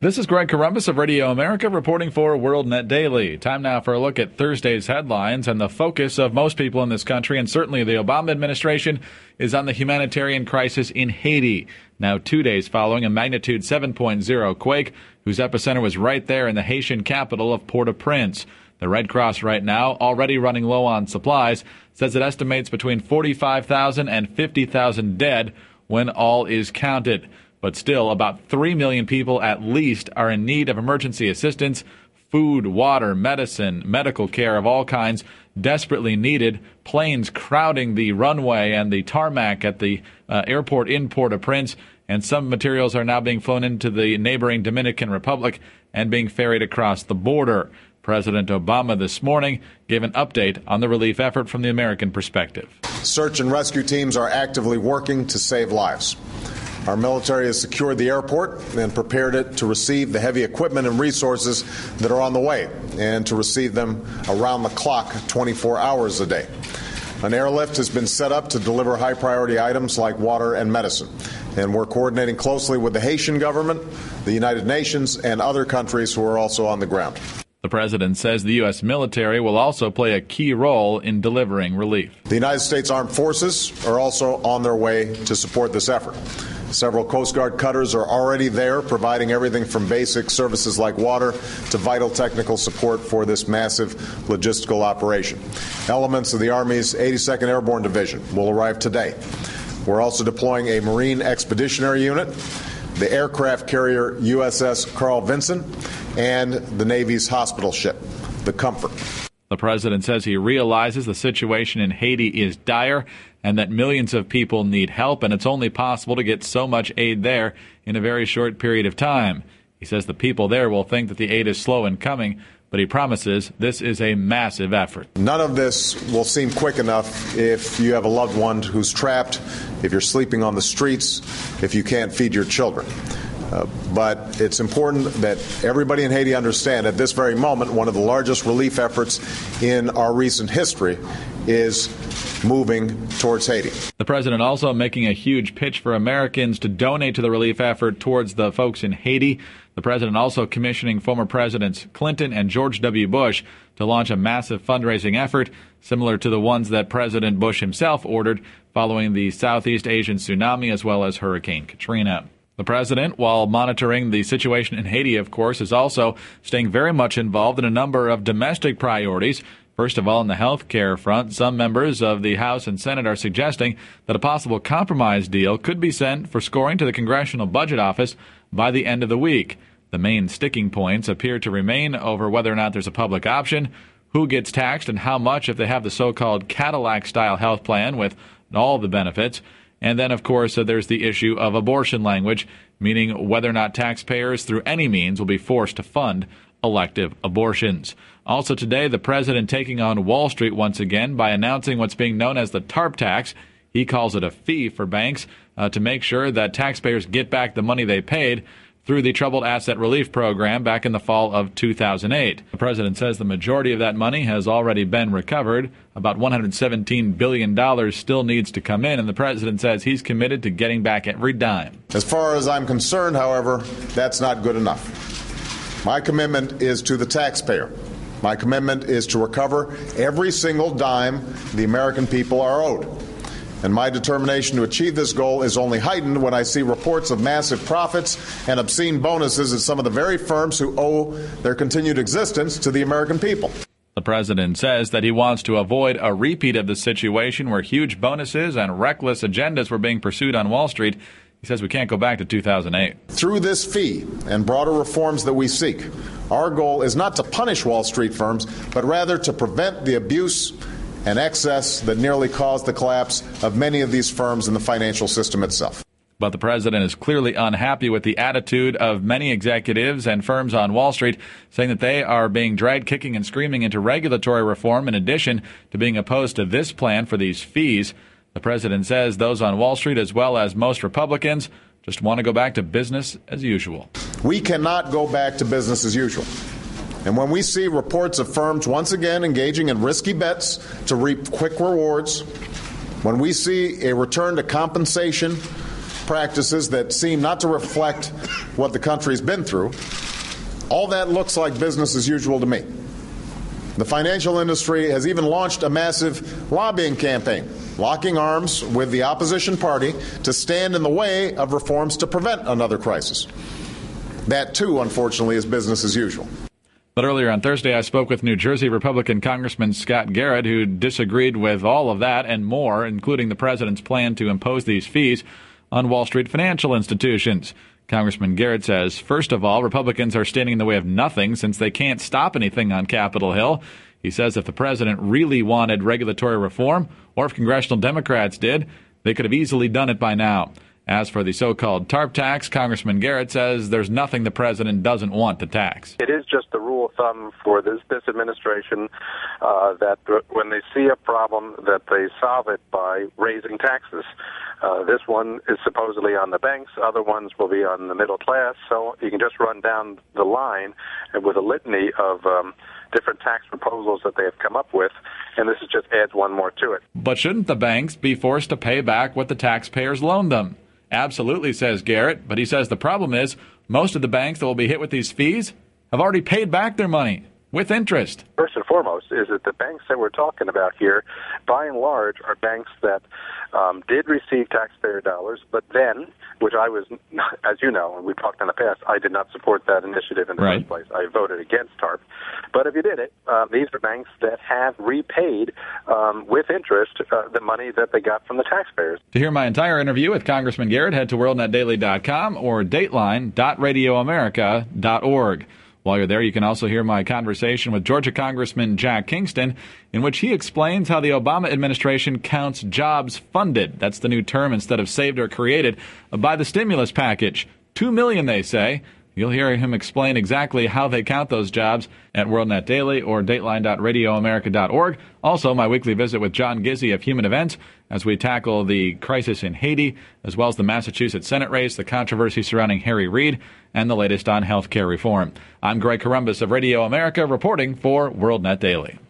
This is Greg Corombos of Radio America reporting for WorldNet Daily. Time now for a look at Thursday's headlines, and the focus of most people in this country, and certainly the Obama administration, is on the humanitarian crisis in Haiti. Now 2 days following a magnitude 7.0 quake, whose epicenter was right there in the Haitian capital of Port-au-Prince. The Red Cross right now, already running low on supplies, says it estimates between 45,000 and 50,000 dead when all is counted. But still, about 3 million people at least are in need of emergency assistance, food, water, medicine, medical care of all kinds, desperately needed. Planes crowding the runway and the tarmac at the airport in Port-au-Prince, and some materials are now being flown into the neighboring Dominican Republic and being ferried across the border. President Obama this morning gave an update on the relief effort from the American perspective. Search and rescue teams are actively working to save lives. Our military has secured the airport and prepared it to receive the heavy equipment and resources that are on the way, and to receive them around the clock 24 hours a day. An airlift has been set up to deliver high-priority items like water and medicine, and we're coordinating closely with the Haitian government, the United Nations, and other countries who are also on the ground. The president says the U.S. military will also play a key role in delivering relief. The United States Armed Forces are also on their way to support this effort. Several Coast Guard cutters are already there, providing everything from basic services like water to vital technical support for this massive logistical operation. Elements of the Army's 82nd Airborne Division will arrive today. We're also deploying a Marine Expeditionary Unit, the aircraft carrier USS Carl Vinson, and the Navy's hospital ship, the Comfort. The president says he realizes the situation in Haiti is dire and that millions of people need help, and it's only possible to get so much aid there in a very short period of time. He says the people there will think that the aid is slow in coming, but he promises this is a massive effort. None of this will seem quick enough if you have a loved one who's trapped, if you're sleeping on the streets, if you can't feed your children. But it's important that everybody in Haiti understand at this very moment one of the largest relief efforts in our recent history is moving towards Haiti. The president also making a huge pitch for Americans to donate to the relief effort towards the folks in Haiti. The president also commissioning former Presidents Clinton and George W. Bush to launch a massive fundraising effort similar to the ones that President Bush himself ordered following the Southeast Asian tsunami as well as Hurricane Katrina. The president, while monitoring the situation in Haiti, of course, is also staying very much involved in a number of domestic priorities. First of all, on the health care front, some members of the House and Senate are suggesting that a possible compromise deal could be sent for scoring to the Congressional Budget Office by the end of the week. The main sticking points appear to remain over whether or not there's a public option, who gets taxed and how much if they have the so-called Cadillac-style health plan with all the benefits. And then, of course, there's the issue of abortion language, meaning whether or not taxpayers through any means will be forced to fund elective abortions. Also today, the president taking on Wall Street once again by announcing what's being known as the TARP tax. He calls it a fee for banks to make sure that taxpayers get back the money they paid through the Troubled Asset Relief Program back in the fall of 2008. The president says the majority of that money has already been recovered. About $117 billion still needs to come in, and the president says he's committed to getting back every dime. As far as I'm concerned, however, that's not good enough. My commitment is to the taxpayer. My commitment is to recover every single dime the American people are owed. And my determination to achieve this goal is only heightened when I see reports of massive profits and obscene bonuses at some of the very firms who owe their continued existence to the American people. The president says that he wants to avoid a repeat of the situation where huge bonuses and reckless agendas were being pursued on Wall Street. He says we can't go back to 2008. Through this fee and broader reforms that we seek, our goal is not to punish Wall Street firms, but rather to prevent the abuse and excess that nearly caused the collapse of many of these firms in the financial system itself. But the president is clearly unhappy with the attitude of many executives and firms on Wall Street, saying that they are being dragged kicking and screaming into regulatory reform in addition to being opposed to this plan for these fees. The president says those on Wall Street, as well as most Republicans, just want to go back to business as usual. We cannot go back to business as usual. And when we see reports of firms once again engaging in risky bets to reap quick rewards, when we see a return to compensation practices that seem not to reflect what the country's been through, all that looks like business as usual to me. The financial industry has even launched a massive lobbying campaign, locking arms with the opposition party to stand in the way of reforms to prevent another crisis. That, too, unfortunately, is business as usual. But earlier on Thursday, I spoke with New Jersey Republican Congressman Scott Garrett, who disagreed with all of that and more, including the president's plan to impose these fees on Wall Street financial institutions. Congressman Garrett says, first of all, Republicans are standing in the way of nothing since they can't stop anything on Capitol Hill. He says if the president really wanted regulatory reform, or if congressional Democrats did, they could have easily done it by now. As for the so-called TARP tax, Congressman Garrett says there's nothing the president doesn't want to tax. It is just the rule of thumb for this administration that when they see a problem, that they solve it by raising taxes. This one is supposedly on the banks. Other ones will be on the middle class. So you can just run down the line with a litany of different tax proposals that they have come up with, and this just adds one more to it. But shouldn't the banks be forced to pay back what the taxpayers loaned them? Absolutely, says Garrett, but he says the problem is most of the banks that will be hit with these fees have already paid back their money with interest. First and foremost is that the banks that we're talking about here, by and large, are banks that did receive taxpayer dollars, but then, which I was, as you know, and we've talked in the past, I did not support that initiative in the first place. I voted against TARP. But if you did it, these are banks that have repaid with interest the money that they got from the taxpayers. To hear my entire interview with Congressman Garrett, head to WorldNetDaily.com or Dateline.radioamerica.org. While you're there, you can also hear my conversation with Georgia Congressman Jack Kingston, in which he explains how the Obama administration counts jobs funded. That's the new term instead of saved or created by the stimulus package. 2 million, they say. You'll hear him explain exactly how they count those jobs at WorldNet Daily or Dateline.radioamerica.org. Also, my weekly visit with John Gizzi of Human Events as we tackle the crisis in Haiti, as well as the Massachusetts Senate race, the controversy surrounding Harry Reid, and the latest on health care reform. I'm Greg Corombos of Radio America reporting for WorldNet Daily.